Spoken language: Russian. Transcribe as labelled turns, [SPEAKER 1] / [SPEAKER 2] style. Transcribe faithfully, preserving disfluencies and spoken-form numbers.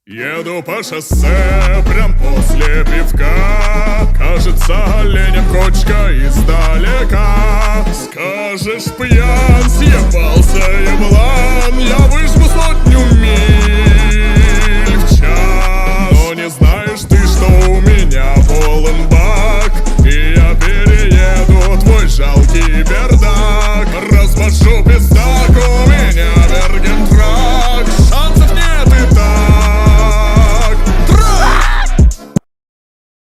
[SPEAKER 1] Еду по шоссе, прям после пивка. Кажется, оленем кочка издалека. Скажешь, пьян, съебался еблан. Я выжму сотню миль в час. Но не знаешь ты, что у меня полон бак, и я перееду твой жалкий бердак. Развожу пиздаку